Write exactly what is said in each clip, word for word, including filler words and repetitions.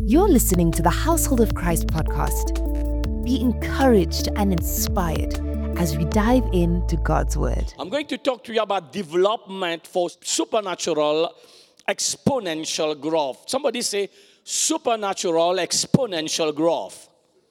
You're listening to the Household of Christ podcast. Be encouraged and inspired as we dive into God's Word. I'm going to talk to you about development for supernatural exponential growth. Somebody say supernatural exponential growth.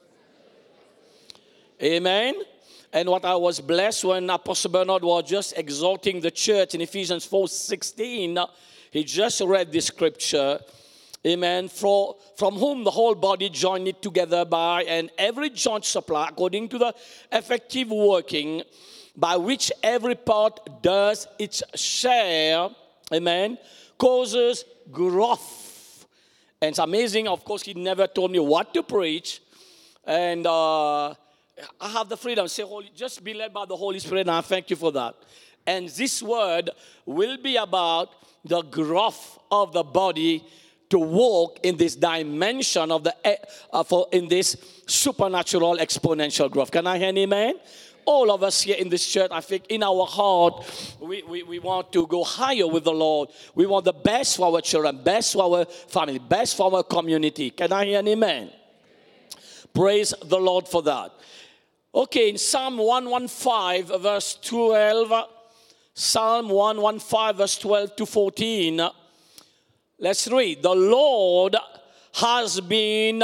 Amen. And what I was blessed when Apostle Bernard was just exhorting the church in Ephesians four sixteen, he just read this scripture. Amen. For, from whom the whole body joined it together by, and every joint supply according to the effective working by which every part does its share, amen, causes growth. And it's amazing, of course, he never told me what to preach. And uh, I have the freedom to say, Holy, just be led by the Holy Spirit, and I thank you for that. And this word will be about the growth of the body to walk in this dimension of the uh, for in this supernatural exponential growth. Can I hear an amen? All of us here in this church, I think in our heart, we, we, we want to go higher with the Lord. We want the best for our children, best for our family, best for our community. Can I hear an amen? Praise the Lord for that. Okay, in Psalm one fifteen, verse twelve, Psalm one fifteen, verse twelve to fourteen, let's read. The Lord has been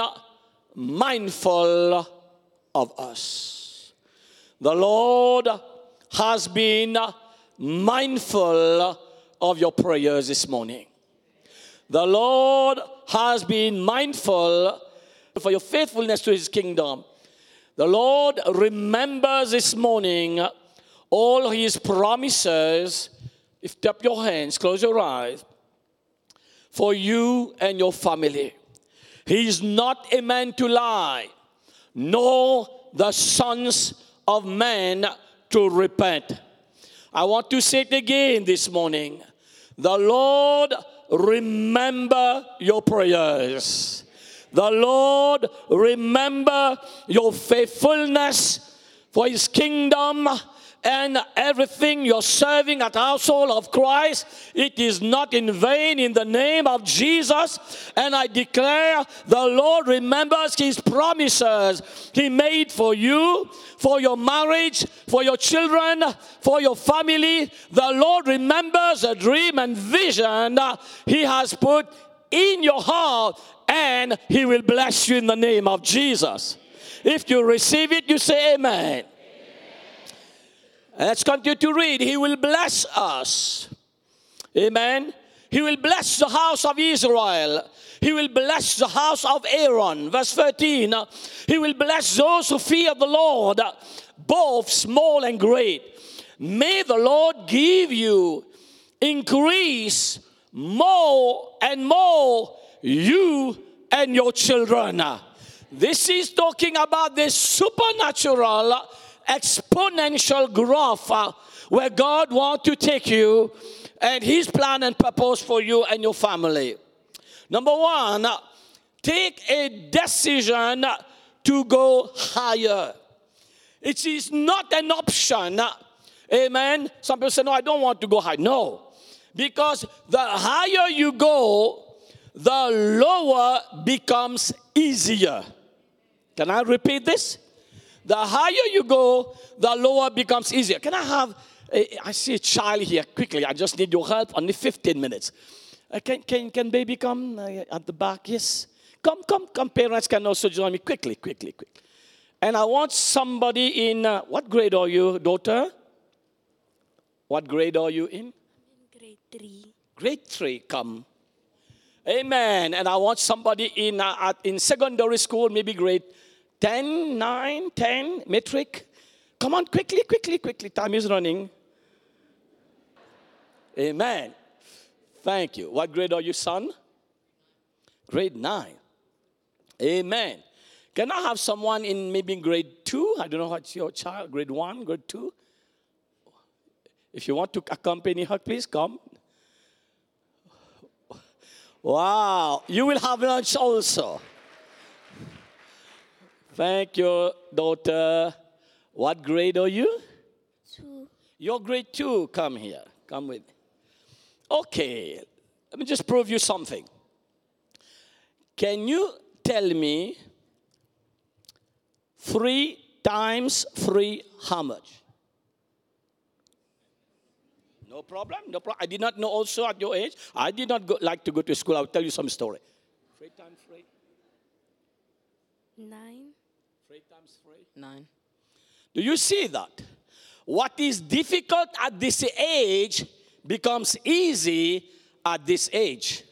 mindful of us. The Lord has been mindful of your prayers this morning. The Lord has been mindful for your faithfulness to His kingdom. The Lord remembers this morning all His promises. Lift up your hands, close your eyes. For you and your family. He is not a man to lie, nor the sons of man to repent. I want to say it again this morning. The Lord remember your prayers. The Lord remember your faithfulness for His kingdom. And everything you're serving at the household of Christ, it is not in vain in the name of Jesus. And I declare the Lord remembers His promises He made for you, for your marriage, for your children, for your family. The Lord remembers a dream and vision He has put in your heart, and He will bless you in the name of Jesus. If you receive it, you say amen. Let's continue to read. He will bless us. Amen. He will bless the house of Israel. He will bless the house of Aaron. Verse thirteen. He will bless those who fear the Lord, both small and great. May the Lord give you increase more and more, you and your children. This is talking about the supernatural exponential growth uh, where God wants to take you and His plan and purpose for you and your family. Number one, uh, take a decision to go higher. It is not an option. Uh, amen. Some people say, no, I don't want to go high. No. Because the higher you go, the lower becomes easier. Can I repeat this? The higher you go, the lower becomes easier. Can I have, a, I see a child here, quickly. I just need your help, only fifteen minutes. Uh, can, can, can baby come uh, at the back? Yes. Come, come, come. Parents can also join me. Quickly, quickly, quickly. And I want somebody in, uh, what grade are you, daughter? What grade are you in? Grade three. Grade three, come. Amen. And I want somebody in, uh, at, in secondary school, maybe grade ten, nine, ten, metric. Come on, quickly, quickly, quickly. Time is running. Amen. Thank you. What grade are you, son? Grade nine. Amen. Can I have someone in maybe grade two? I don't know what's your child. Grade one, grade two? If you want to accompany her, please come. Wow. You will have lunch also. Thank you, daughter. What grade are you? Two. You're grade two. Come here. Come with me. Okay. Let me just prove you something. Can you tell me three times three, how much? No problem, no problem. I did not know also at your age. I did not go, like to go to school. I'll tell you some story. Three times three? Nine. Three times three? Nine. Do you see that? What is difficult at this age becomes easy at this age.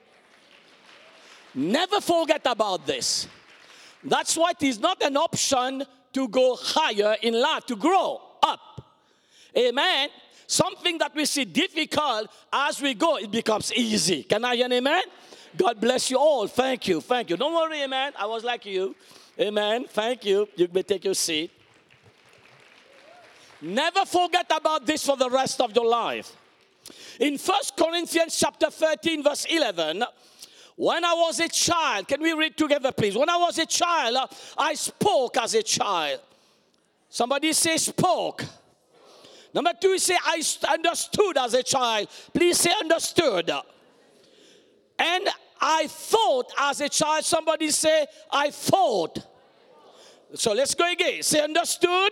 Never forget about this. That's why it is not an option to go higher in life, to grow up. Amen. Something that we see difficult, as we go, it becomes easy. Can I hear an amen? God bless you all. Thank you. Thank you. Don't worry, amen. I was like you. Amen. Thank you. You may take your seat. Never forget about this for the rest of your life. In First Corinthians chapter thirteen, verse eleven, when I was a child, can we read together, please? When I was a child, I spoke as a child. Somebody say spoke. Number two, say I understood as a child. Please say understood. And I thought as a child. Somebody say I thought. So let's go again. Say understood.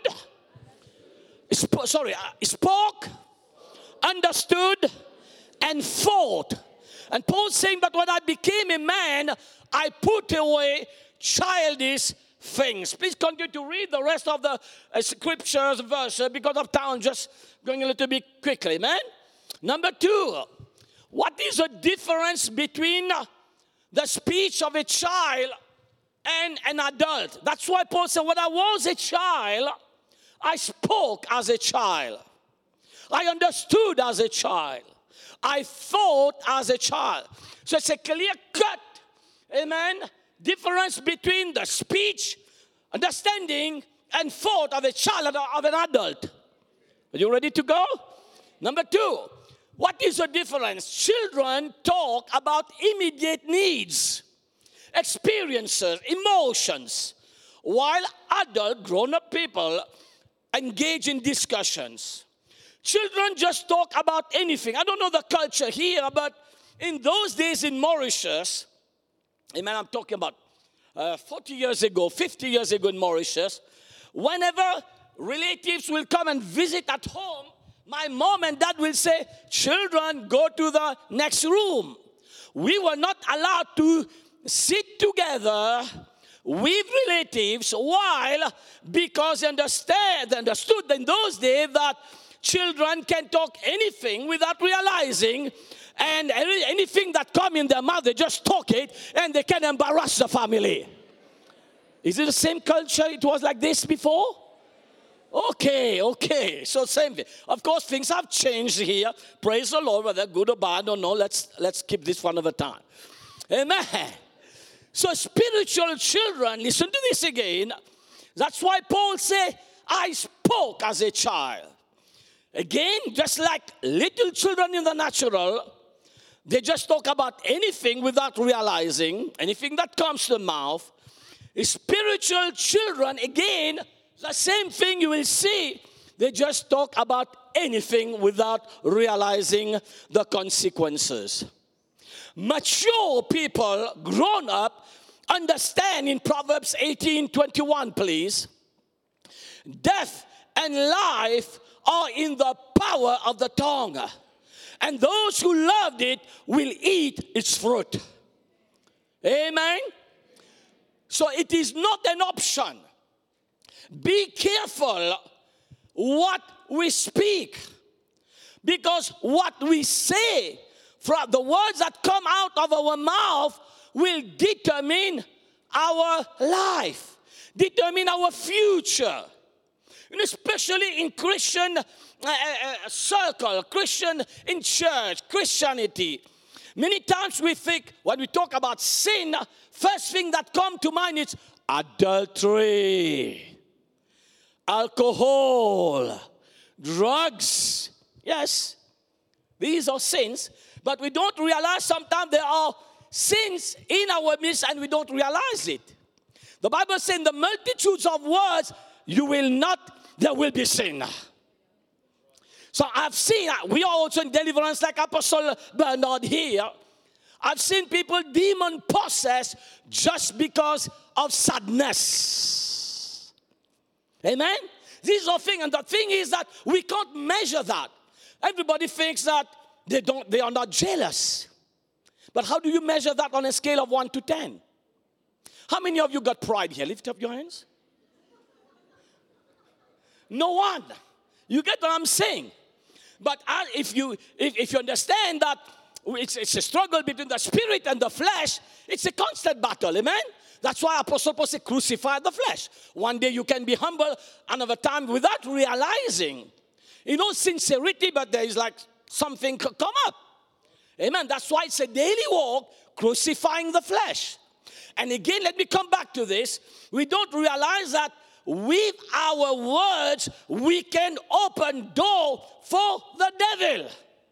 Sp- sorry, spoke, understood, and thought. And Paul's saying that when I became a man, I put away childish things. Please continue to read the rest of the uh, scriptures, verses, because of time, just going a little bit quickly, man. Number two, what is the difference between the speech of a child and an adult? That's why Paul said, when I was a child, I spoke as a child. I understood as a child. I thought as a child. So it's a clear cut, amen, difference between the speech, understanding, and thought of a child and of an adult. Are you ready to go? Number two, what is the difference? Children talk about immediate needs, experiences, emotions, while adult, grown-up people engage in discussions. Children just talk about anything. I don't know the culture here, but in those days in Mauritius, amen, I'm talking about uh, forty years ago, fifty years ago in Mauritius, whenever relatives will come and visit at home, my mom and dad will say, children, go to the next room. We were not allowed to sit together with relatives. While? Because they understand, they understood in those days that children can talk anything without realizing, and any, anything that comes in their mouth, they just talk it, and they can embarrass the family. Is it the same culture? It was like this before? Okay, okay. So same thing. Of course, things have changed here. Praise the Lord, whether good or bad, I don't know. Let's, let's keep this one at a time. Amen. So spiritual children, listen to this again. That's why Paul said, I spoke as a child. Again, just like little children in the natural, they just talk about anything without realizing, anything that comes to the mouth. Spiritual children, again, the same thing you will see. They just talk about anything without realizing the consequences. Mature people, grown up, understand in Proverbs eighteen twenty-one, please. Death and life are in the power of the tongue, and those who loved it will eat its fruit. Amen? So it is not an option. Be careful what we speak, because what we say, from the words that come out of our mouth, will determine our life, determine our future. And especially in Christian uh, uh, circle, Christian in church, Christianity. Many times we think, when we talk about sin, first thing that comes to mind is adultery, alcohol, drugs. Yes, these are sins, but we don't realize sometimes there are sins in our midst and we don't realize it. The Bible says, in the multitudes of words, you will not, there will be sin. So I've seen, we are also in deliverance like Apostle Bernard here. I've seen people demon possessed just because of sadness. Amen? These are things, and the thing is that we can't measure that. Everybody thinks that they don't, they are not jealous. But how do you measure that on a scale of one to ten? How many of you got pride here? Lift up your hands. No one. You get what I'm saying? But if you if, if you understand that it's, it's a struggle between the spirit and the flesh, it's a constant battle. Amen? That's why Apostle Paul said, crucify the flesh. One day you can be humble, another time without realizing. You know, sincerity, but there is like something come up. Amen? That's why it's a daily walk, crucifying the flesh. And again, let me come back to this. We don't realize that with our words, we can open door for the devil.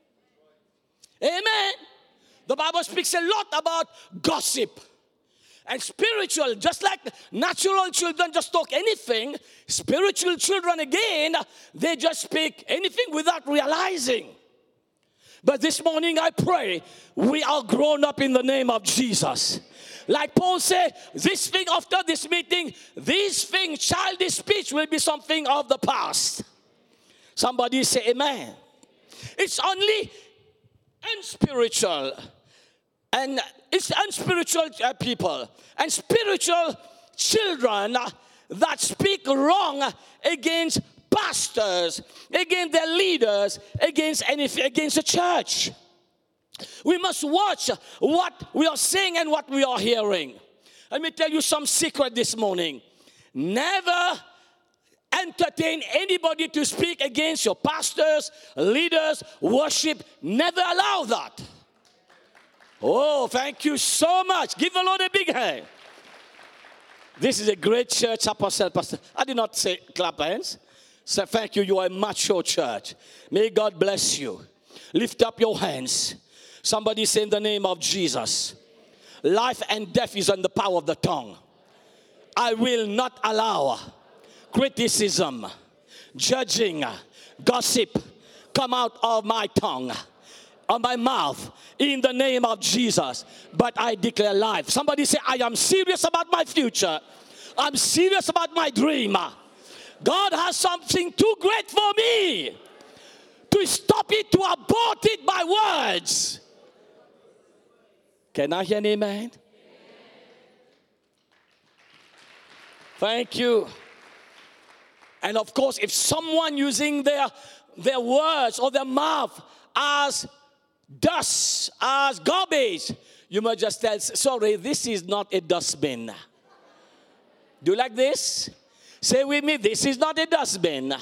Amen. The Bible speaks a lot about gossip. And spiritual, just like natural children just talk anything, spiritual children again, they just speak anything without realizing. But this morning I pray we are grown up in the name of Jesus. Like Paul said, this thing after this meeting, this thing, childish speech will be something of the past. Somebody say amen. It's only unspiritual. And it's unspiritual uh, people and spiritual children uh, that speak wrong against pastors, against their leaders, against anything, against the church. We must watch what we are saying and what we are hearing. Let me tell you some secret this morning. Never entertain anybody to speak against your pastors, leaders, worship. Never allow that. Oh, thank you so much. Give the Lord a big hand. This is a great church, Apostle Pastor. I did not say clap hands. Say thank you. You are a mature church. May God bless you. Lift up your hands. Somebody say in the name of Jesus. Life and death is in the power of the tongue. I will not allow criticism, judging, gossip come out of my tongue, of my mouth, in the name of Jesus. But I declare life. Somebody say, I am serious about my future. I'm serious about my dream. God has something too great for me to stop it, to abort it by words. Can I hear an amen? Amen? Thank you. And of course, if someone using their, their words or their mouth as dust, as garbage, you must just tell, sorry, this is not a dustbin. Do you like this? Say with me, this is not a dustbin.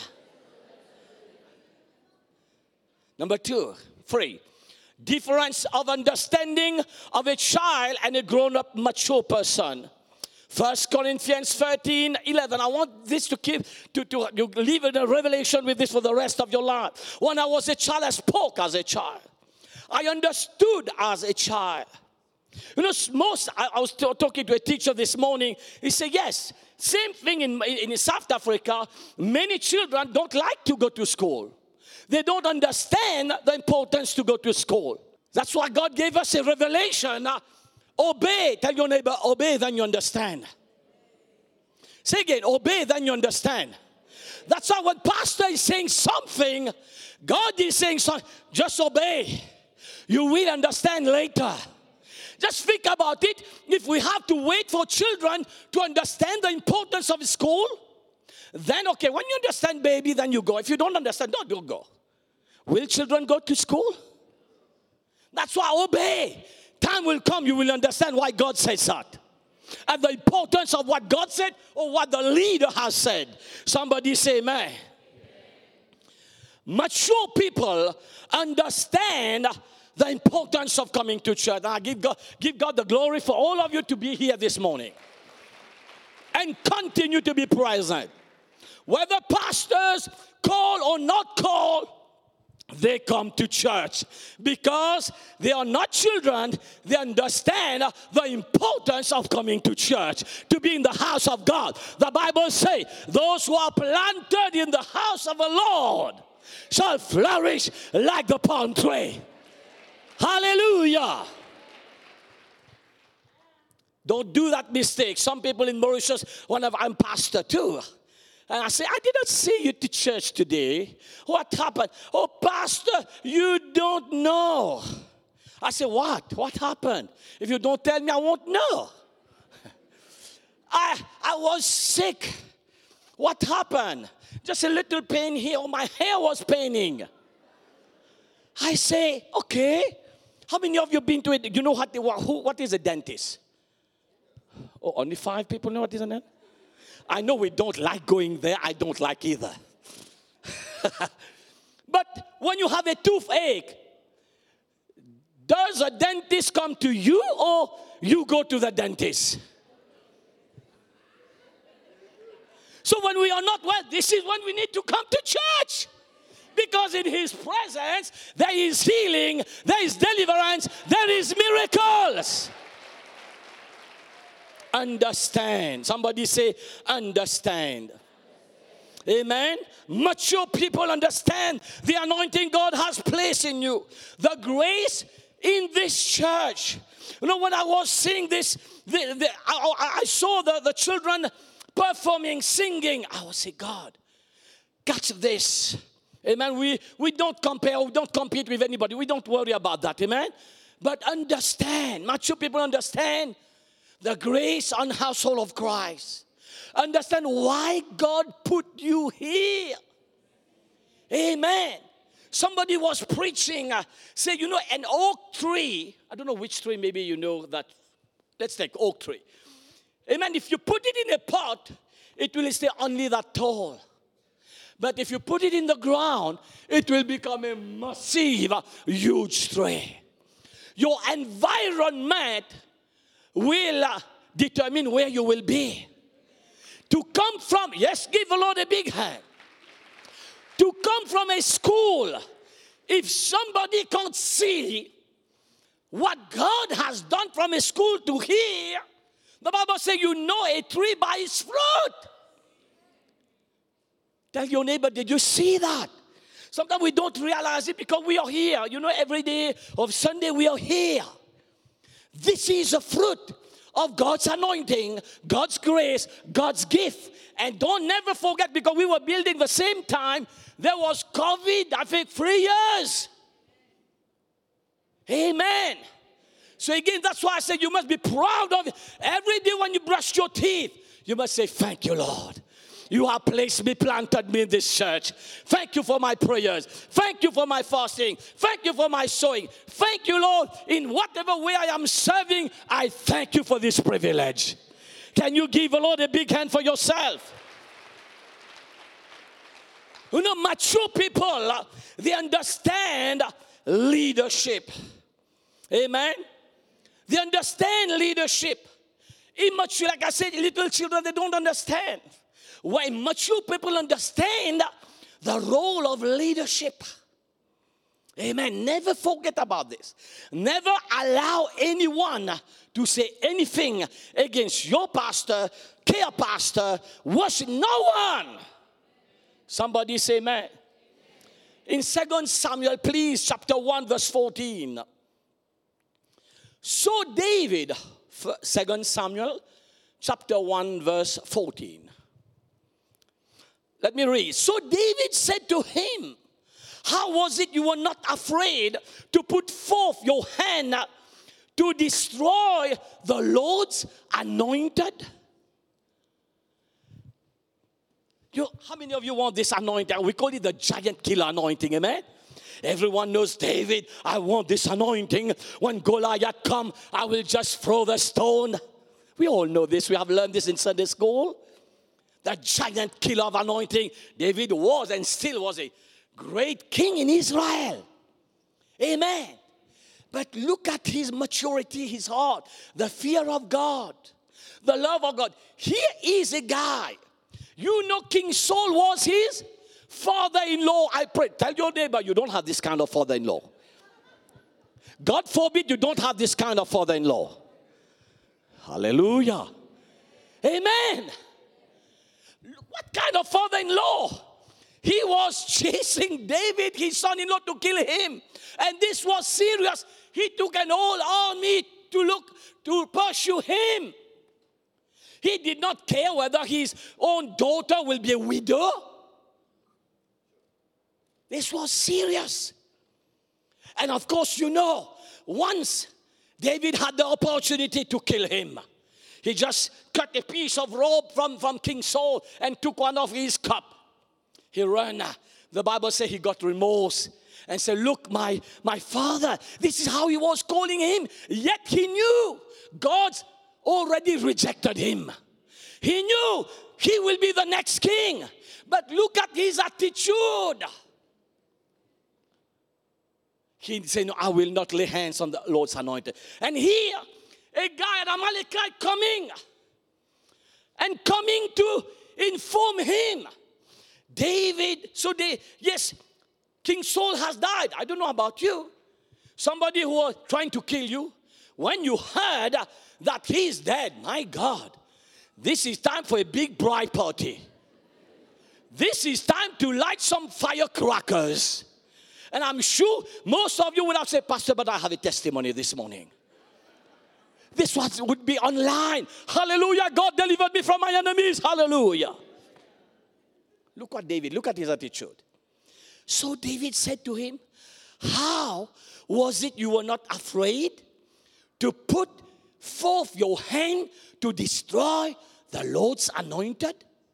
Number two, three. Difference of understanding of a child and a grown-up mature person. First Corinthians thirteen, eleven. I want this to keep, to, to, to live in a revelation with this for the rest of your life. When I was a child, I spoke as a child. I understood as a child. You know, most, I, I was t- talking to a teacher this morning. He said, yes, same thing in, in South Africa. Many children don't like to go to school. They don't understand the importance to go to school. That's why God gave us a revelation. Uh, obey. Tell your neighbor, obey, then you understand. Say again, obey, then you understand. That's why when pastor is saying something, God is saying something, just obey. You will understand later. Just think about it. If we have to wait for children to understand the importance of school, then okay, when you understand, baby, then you go. If you don't understand, don't, don't go. Will children go to school? That's why obey. Time will come, you will understand why God says that. And the importance of what God said or what the leader has said. Somebody say amen. Amen. Mature people understand the importance of coming to church. And I give God, give God the glory for all of you to be here this morning. And continue to be present. Whether pastors call or not call, they come to church because they are not children. They understand the importance of coming to church, to be in the house of God. The Bible says, those who are planted in the house of the Lord shall flourish like the palm tree. Hallelujah. Don't do that mistake. Some people in Mauritius, one of I'm pastor too. And I say, I did not see you to church today. What happened? Oh, pastor, you don't know. I say, what? What happened? If you don't tell me, I won't know. I, I was sick. What happened? Just a little pain here. Oh, my hair was paining. I say, okay. How many of you have been to it? You know what, the, who, what is a dentist? Oh, only five people know what is a dentist? I know we don't like going there. I don't like either. But when you have a toothache, does a dentist come to you or you go to the dentist? So when we are not well, this is when we need to come to church. Because in his presence, there is healing, there is deliverance, there is miracles. Understand. Somebody say, understand. Amen. Mature people understand the anointing God has placed in you. The grace in this church. You know, when I was seeing this, the, the, I, I saw the, the children performing, singing. I would say, God, catch this. Amen. We, we don't compare, we don't compete with anybody. We don't worry about that. Amen. But understand. Mature people understand the grace and household of Christ. Understand why God put you here. Amen. Somebody was preaching, uh, say, you know, an oak tree. I don't know which tree, maybe you know that. Let's take oak tree. Amen. If you put it in a pot, it will stay only that tall. But if you put it in the ground, it will become a massive, uh, huge tree. Your environment will uh, determine where you will be. To come from, yes, give the Lord a big hand. To come from a school, if somebody can't see what God has done from a school to here, the Bible says you know a tree by its fruit. Tell your neighbor, did you see that? Sometimes we don't realize it because we are here. You know, every day of Sunday we are here. This is a fruit of God's anointing, God's grace, God's gift. And don't never forget, because we were building the same time, there was COVID, I think, three years. Amen. So again, that's why I said you must be proud of it. Every day when you brush your teeth, you must say, thank you, Lord. You have placed me, planted me in this church. Thank you for my prayers. Thank you for my fasting. Thank you for my sowing. Thank you, Lord, in whatever way I am serving, I thank you for this privilege. Can you give the Lord a big hand for yourself? You know, mature people, they understand leadership. Amen? They understand leadership. Immature, like I said, little children, they don't understand. Why mature people understand the role of leadership. Amen. Never forget about this. Never allow anyone to say anything against your pastor, care pastor, worship. No one. Somebody say amen. In Second Samuel, please, chapter one, verse fourteen. So David, Second Samuel, chapter one, verse fourteen. Let me read. So David said to him, how was it you were not afraid to put forth your hand to destroy the Lord's anointed? You, how many of you want this anointing? We call it the giant killer anointing, amen? Everyone knows David, I want this anointing. When Goliath come, I will just throw the stone. We all know this. We have learned this in Sunday school. The giant killer of anointing. David was and still was a great king in Israel. Amen. But look at his maturity, his heart, the fear of God, the love of God. Here is a guy. You know King Saul was his father-in-law. I pray. Tell your neighbor you don't have this kind of father-in-law. God forbid you don't have this kind of father-in-law. Hallelujah. Amen. What kind of father-in-law? He was chasing David, his son-in-law, to kill him. And this was serious. He took an whole army to look, to pursue him. He did not care whether his own daughter will be a widow. This was serious. And of course, you know, once David had the opportunity to kill him, he just cut a piece of rope from, from King Saul and took one of his cup. He ran. The Bible says he got remorse and said, look, my, my father, this is how he was calling him. Yet he knew God's already rejected him. He knew he will be the next king. But look at his attitude. He said, no, I will not lay hands on the Lord's anointed. And here, a guy, an Amalekite, coming and coming to inform him. David, so they, yes, King Saul has died. I don't know about you. Somebody who was trying to kill you. When you heard that he's dead, my God, this is time for a big bride party. This is time to light some firecrackers. And I'm sure most of you would have said, Pastor, but I have a testimony this morning. This was, would be online. Hallelujah. God delivered me from my enemies. Hallelujah. Look at David. Look at his attitude. So David said to him, how was it you were not afraid to put forth your hand to destroy the Lord's anointed?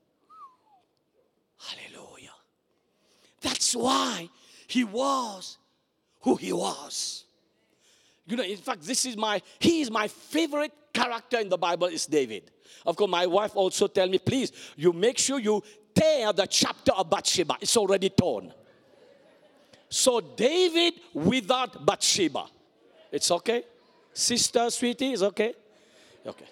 Hallelujah. That's why he was who he was. You know, in fact, this is my, he is my favorite character in the Bible is David. Of course, my wife also tell me, please, you make sure you tear the chapter of Bathsheba. It's already torn. So David without Bathsheba. It's okay? Sister, sweetie, is okay? Okay.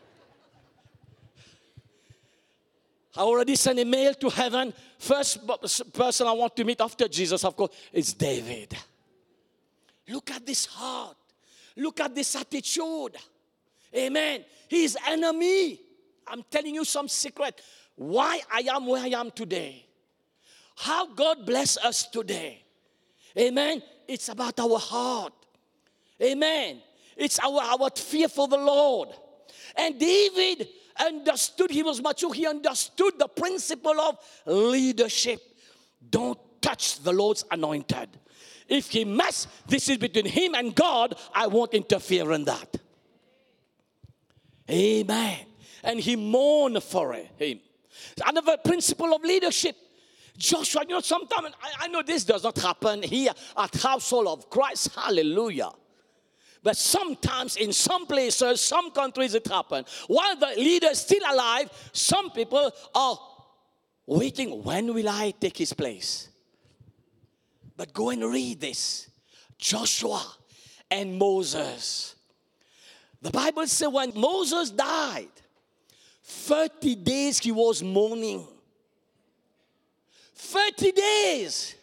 I already sent a mail to heaven. First person I want to meet after Jesus, of course, is David. Look at this heart. Look at this attitude. Amen. His enemy. I'm telling you some secret. Why I am where I am today. How God bless us today. Amen. It's about our heart. Amen. It's our, our fear for the Lord. And David understood, he was mature, he understood the principle of leadership. Don't touch the Lord's anointed. If he mess, this is between him and God, I won't interfere in that. Amen. And he mourned for him. Another principle of leadership. Joshua, you know, sometimes, I, I know this does not happen here at Household of Christ. Hallelujah. But sometimes in some places, some countries it happens. While the leader is still alive, some people are waiting, when will I take his place? But go and read this. Joshua and Moses. The Bible says when Moses died, thirty days he was mourning. thirty days.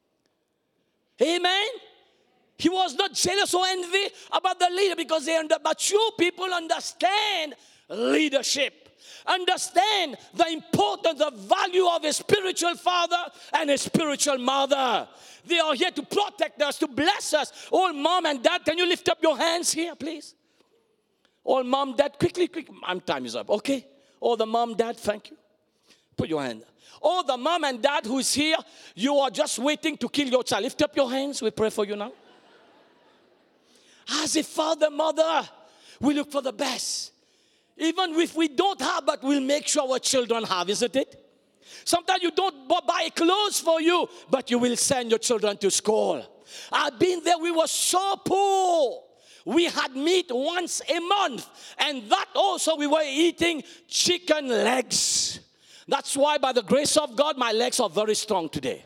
Amen. He was not jealous or envy about the leader because they under, mature people understand leadership. Understand the importance, the value of a spiritual father and a spiritual mother. They are here to protect us, to bless us. All mom and dad, can you lift up your hands here, please? All mom, dad, quickly, quick. My time is up, okay? All the mom, dad, thank you. Put your hand. All the mom and dad who is here, you are just waiting to kill your child. Lift up your hands. We pray for you now. As a father, mother, we look for the best. Even if we don't have, but we'll make sure our children have, isn't it? Sometimes you don't buy clothes for you, but you will send your children to school. I've been there, we were so poor. We had meat once a month, and that also we were eating chicken legs. That's why by the grace of God, my legs are very strong today.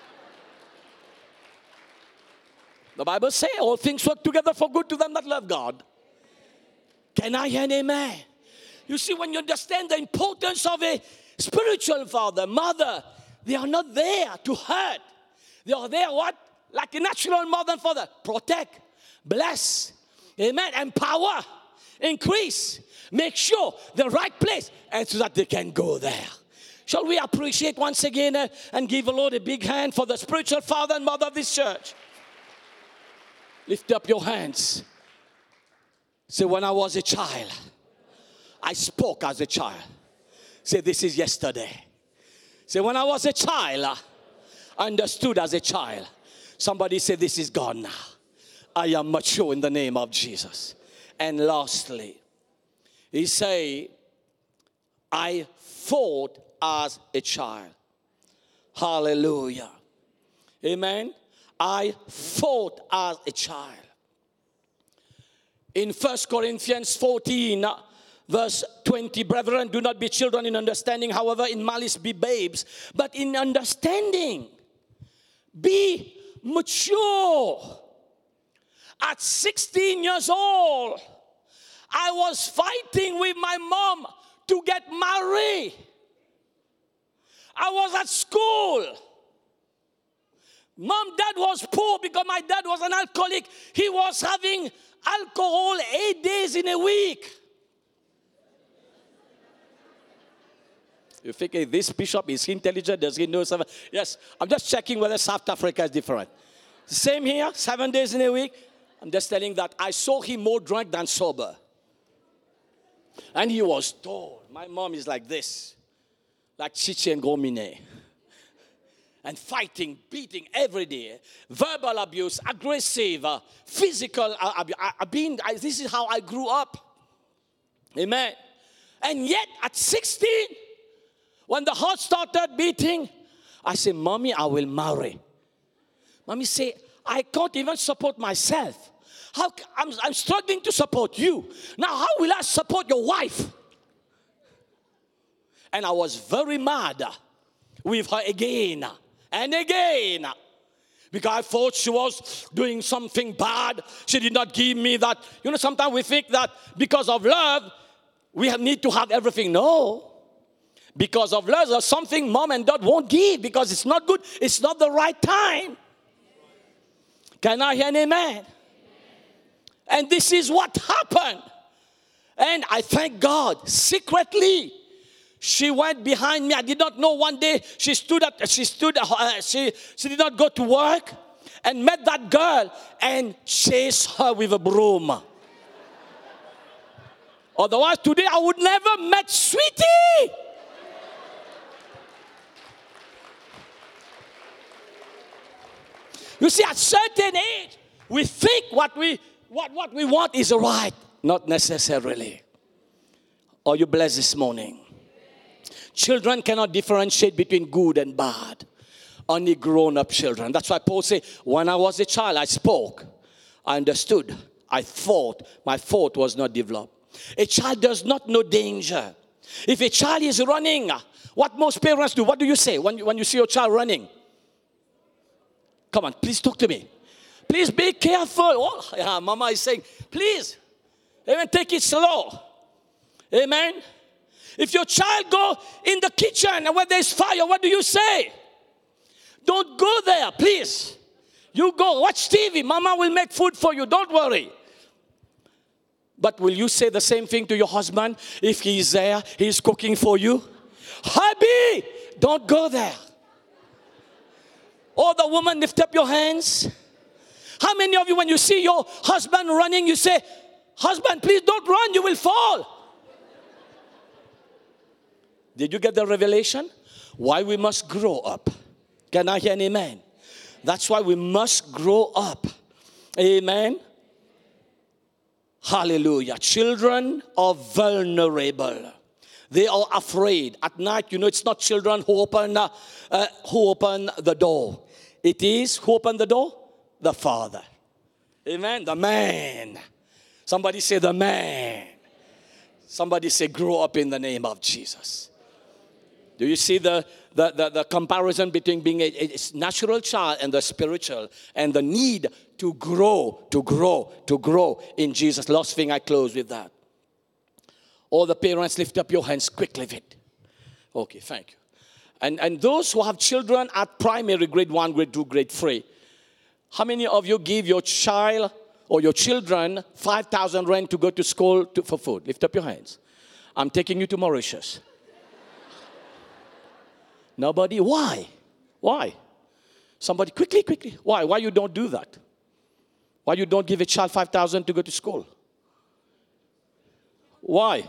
The Bible says all things work together for good to them that love God. Can I hear an amen? You see, when you understand the importance of a spiritual father, mother, they are not there to hurt. They are there, what? Like a natural mother and father. Protect, bless, amen, empower, increase, make sure the right place, and so that they can go there. Shall we appreciate once again uh, and give the Lord a big hand for the spiritual father and mother of this church? Lift up your hands. Say, when I was a child, I spoke as a child. Say, this is yesterday. Say, when I was a child, I understood as a child. Somebody say, this is gone now. I am mature in the name of Jesus. And lastly, he say, I fought as a child. Hallelujah. Amen. I fought as a child. In First Corinthians fourteen, verse twenty, brethren, do not be children in understanding, however, in malice be babes, but in understanding, be mature. At sixteen years old, I was fighting with my mom to get married. I was at school. Mom, dad was poor because my dad was an alcoholic. He was having alcohol eight days in a week. You think, hey, this bishop is intelligent? Does he know something? Yes, I'm just checking whether South Africa is different. Same here, seven days in a week. I'm just telling that I saw him more drunk than sober. And he was tall. My mom is like this, like Chichi and Gomine. And fighting, beating every day. Verbal abuse, aggressive, uh, physical uh, abuse. I, I been, I, this is how I grew up. Amen. And yet at sixteen, when the heart started beating, I said, Mommy, I will marry. Mommy said, I can't even support myself. How, I'm, I'm struggling to support you. Now, how will I support your wife? And I was very mad with her again and again. Because I thought she was doing something bad. She did not give me that. You know, sometimes we think that because of love, we have, need to have everything. No. Because of love, there's something mom and dad won't give because it's not good. It's not the right time. Can I hear an amen? And this is what happened. And I thank God, secretly, she went behind me. I did not know. One day she stood at, she stood, uh, she, she did not go to work and met that girl and chased her with a broom. Otherwise, today I would never met Sweetie. You see, at certain age, we think what we what, what we want is right. Not necessarily. Are you blessed this morning? Children cannot differentiate between good and bad. Only grown-up children. That's why Paul said, when I was a child, I spoke. I understood. I thought. My thought was not developed. A child does not know danger. If a child is running, what most parents do, what do you say when you, when you see your child running? Come on, please talk to me. Please be careful. Oh, yeah, Mama is saying, please, even take it slow. Amen. If your child go in the kitchen and when there's fire, what do you say? Don't go there, please. You go, watch T V. Mama will make food for you. Don't worry. But will you say the same thing to your husband if he's there, he's cooking for you? Hubby, don't go there. Oh, the woman, lift up your hands. How many of you, when you see your husband running, you say, husband, please don't run, you will fall. Did you get the revelation? Why we must grow up. Can I hear an amen? That's why we must grow up. Amen. Hallelujah. Children are vulnerable. They are afraid. At night, you know, it's not children who open, uh, uh, who open the door. It is who open the door? The father. Amen. The man. Somebody say the man. Somebody say grow up in the name of Jesus. Do you see the, the, the, the comparison between being a, a natural child and the spiritual and the need to grow, to grow, to grow in Jesus? Last thing, I close with that. All the parents, lift up your hands quickly. It. Okay, thank you. And, and those who have children at primary, grade one, grade two, grade three, how many of you give your child or your children five thousand rand to go to school to, for food? Lift up your hands. I'm taking you to Mauritius. Nobody? Why? Why? Somebody, quickly, quickly. Why? Why you don't do that? Why you don't give a child five thousand to go to school? Why?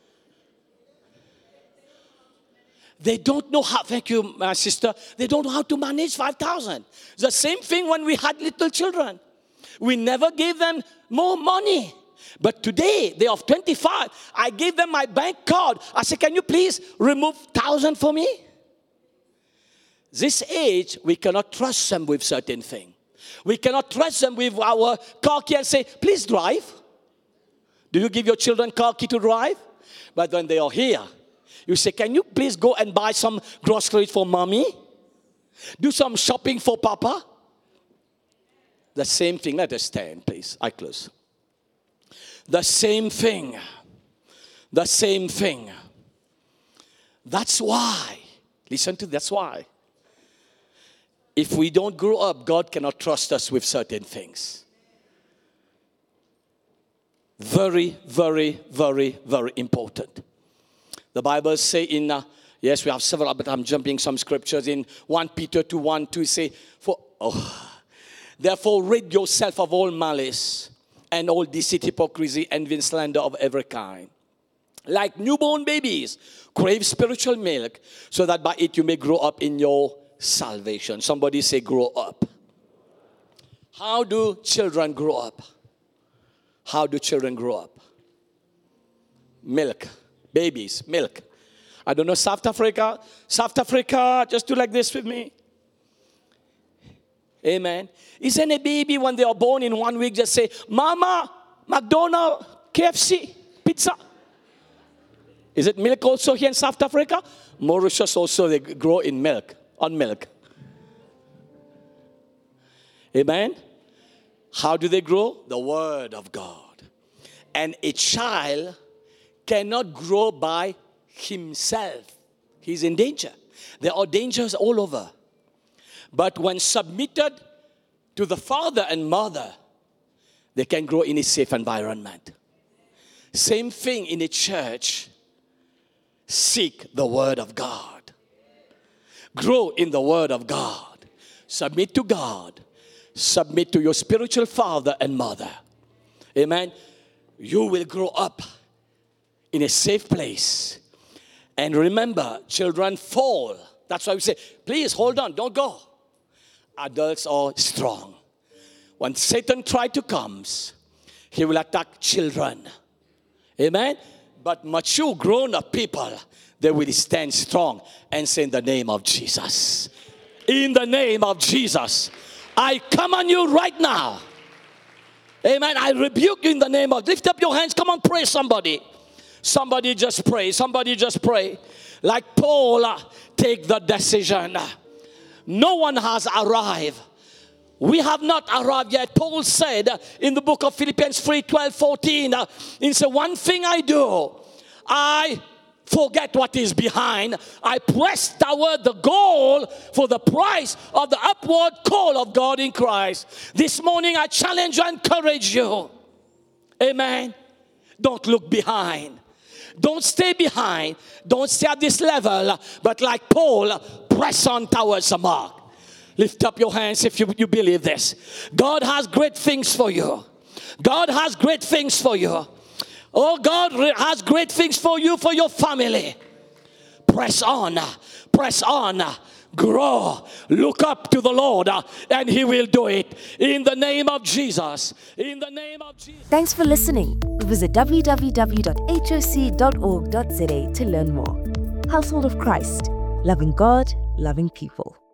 They don't know how, thank you, my sister, they don't know how to manage five thousand. The same thing when we had little children. We never gave them more money. But today, they are twenty-five. I gave them my bank card. I said, can you please remove one thousand for me? This age, we cannot trust them with certain things. We cannot trust them with our car key and say, please drive. Do you give your children car key to drive? But when they are here, you say, can you please go and buy some groceries for mommy? Do some shopping for papa? The same thing. Let us stand, please. I close. The same thing. The same thing. That's why. Listen to that's why. If we don't grow up, God cannot trust us with certain things. Very, very, very, very important. The Bible say in, uh, yes, we have several, but I'm jumping some scriptures. In First Peter two, one, two, say, for, oh, therefore rid yourself of all malice and all deceit, hypocrisy, envy, and slander of every kind. Like newborn babies, crave spiritual milk, so that by it you may grow up in your salvation. Somebody say, grow up. How do children grow up? How do children grow up? Milk. Babies, milk. I don't know, South Africa. South Africa, just do like this with me. Amen. Isn't a baby when they are born in one week just say, Mama, McDonald's, K F C, pizza? Is it milk also here in South Africa? Mauritius also, they grow in milk, on milk. Amen. How do they grow? The Word of God. And a child cannot grow by himself. He's in danger. There are dangers all over. But when submitted to the father and mother, they can grow in a safe environment. Same thing in a church. Seek the Word of God. Grow in the Word of God. Submit to God. Submit to your spiritual father and mother. Amen. You will grow up in a safe place. And remember, children fall. That's why we say, please hold on, don't go. Adults are strong. When Satan tries to come, he will attack children. Amen? But mature, grown-up people, they will stand strong and say, in the name of Jesus. In the name of Jesus. I come on you right now. Amen. I rebuke you in the name of, lift up your hands. Come on, pray somebody. Somebody just pray. Somebody just pray. Like Paul, uh, take the decision. No one has arrived. We have not arrived yet. Paul said uh, in the book of Philippians three, twelve, fourteen, uh, he said, one thing I do, I forget what is behind. I press toward the goal for the prize of the upward call of God in Christ. This morning I challenge and encourage you. Amen. Don't look behind. Don't stay behind. Don't stay at this level. But like Paul, press on towards the mark. Lift up your hands if you, you believe this. God has great things for you. God has great things for you. Oh, God has great things for you, for your family. Press on. Press on. Grow. Look up to the Lord and He will do it. In the name of Jesus. In the name of Jesus. Thanks for listening. Visit w w w dot h o c dot org dot z a to learn more. Household of Christ. Loving God, loving people.